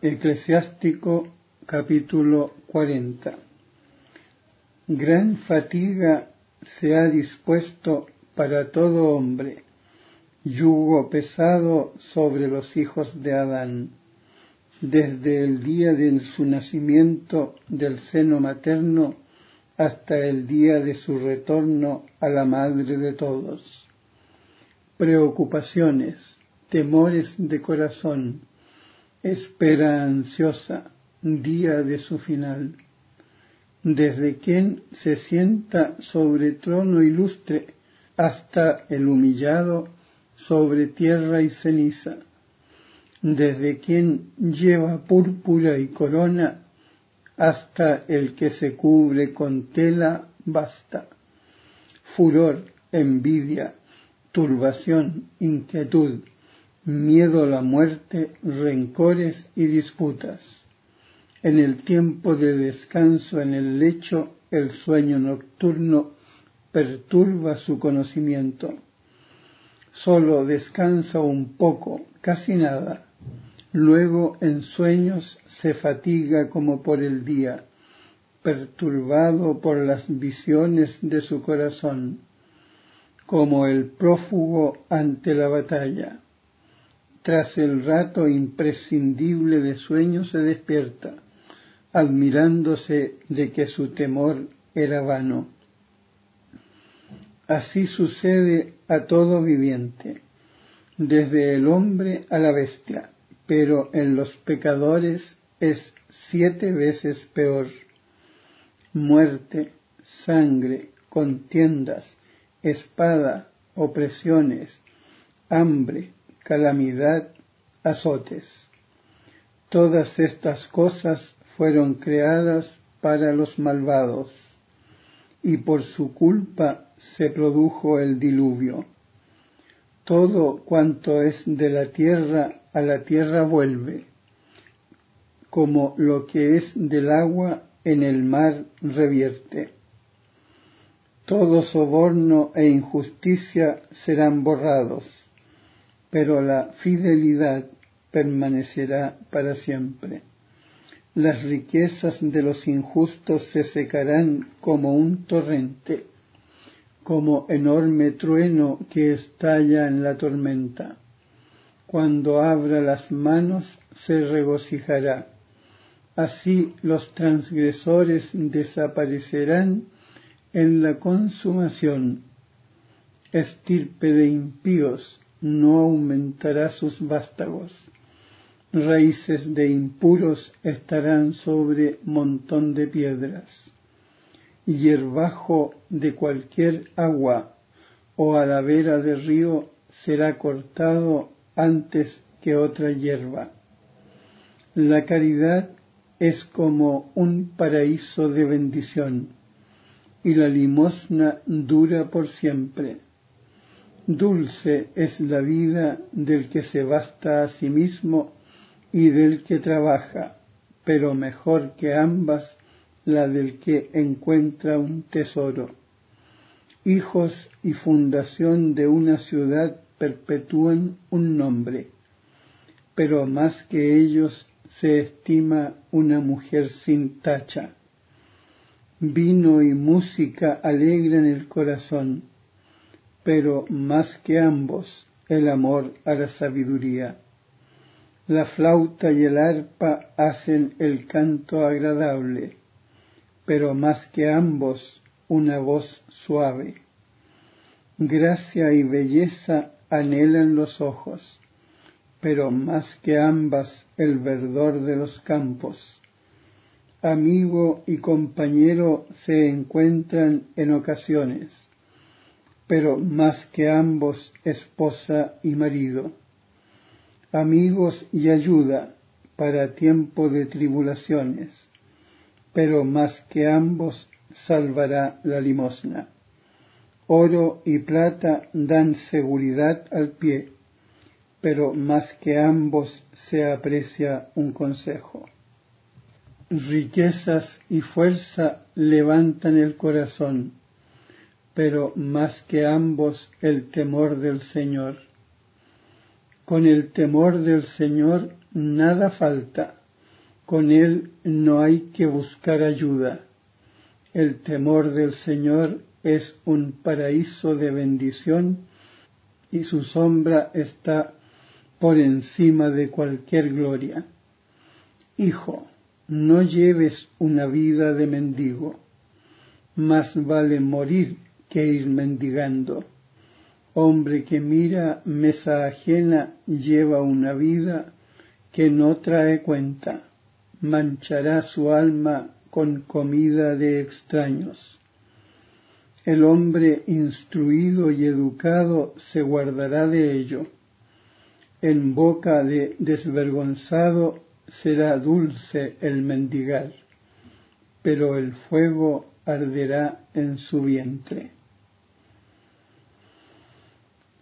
Eclesiástico capítulo 40. Gran fatiga se ha dispuesto para todo hombre, yugo pesado sobre los hijos de Adán, desde el día de su nacimiento del seno materno hasta el día de su retorno a la madre de todos. Preocupaciones, temores de corazón, espera ansiosa, día de su final. Desde quien se sienta sobre trono ilustre hasta el humillado sobre tierra y ceniza. Desde quien lleva púrpura y corona hasta el que se cubre con tela basta. Furor, envidia, turbación, inquietud, miedo a la muerte, rencores y disputas. En el tiempo de descanso en el lecho, el sueño nocturno perturba su conocimiento. Solo descansa un poco, casi nada. Luego en sueños se fatiga como por el día, perturbado por las visiones de su corazón, como el prófugo ante la batalla. Tras el rato imprescindible de sueño se despierta, admirándose de que su temor era vano. Así sucede a todo viviente, desde el hombre a la bestia, pero en los pecadores es 7 veces peor. Muerte, sangre, contiendas, espada, opresiones, hambre, calamidad, azotes. Todas estas cosas fueron creadas para los malvados, y por su culpa se produjo el diluvio. Todo cuanto es de la tierra a la tierra vuelve, como lo que es del agua en el mar revierte. Todo soborno e injusticia serán borrados, pero la fidelidad permanecerá para siempre. Las riquezas de los injustos se secarán como un torrente, como enorme trueno que estalla en la tormenta. Cuando abra las manos se regocijará. Así los transgresores desaparecerán en la consumación. Estirpe de impíos no aumentará sus vástagos. Raíces de impuros estarán sobre montón de piedras. Hierbajo de cualquier agua o a la vera de río será cortado antes que otra hierba. La caridad es como un paraíso de bendición, y la limosna dura por siempre. Dulce es la vida del que se basta a sí mismo y del que trabaja, pero mejor que ambas la del que encuentra un tesoro. Hijos y fundación de una ciudad perpetúan un nombre, pero más que ellos se estima una mujer sin tacha. Vino y música alegran el corazón, pero más que ambos el amor a la sabiduría. La flauta y el arpa hacen el canto agradable, pero más que ambos una voz suave. Gracia y belleza anhelan los ojos, pero más que ambas el verdor de los campos. Amigo y compañero se encuentran en ocasiones, pero más que ambos esposa y marido. Amigos y ayuda para tiempo de tribulaciones, pero más que ambos salvará la limosna. Oro y plata dan seguridad al pie, pero más que ambos se aprecia un consejo. Riquezas y fuerza levantan el corazón, pero más que ambos el temor del Señor. Con el temor del Señor nada falta, con él no hay que buscar ayuda. El temor del Señor es un paraíso de bendición y su sombra está por encima de cualquier gloria. Hijo, no lleves una vida de mendigo. Más vale morir que ir mendigando. Hombre que mira mesa ajena lleva una vida que no trae cuenta. Manchará su alma con comida de extraños. El hombre instruido y educado se guardará de ello. En boca de desvergonzado será dulce el mendigar, pero el fuego arderá en su vientre.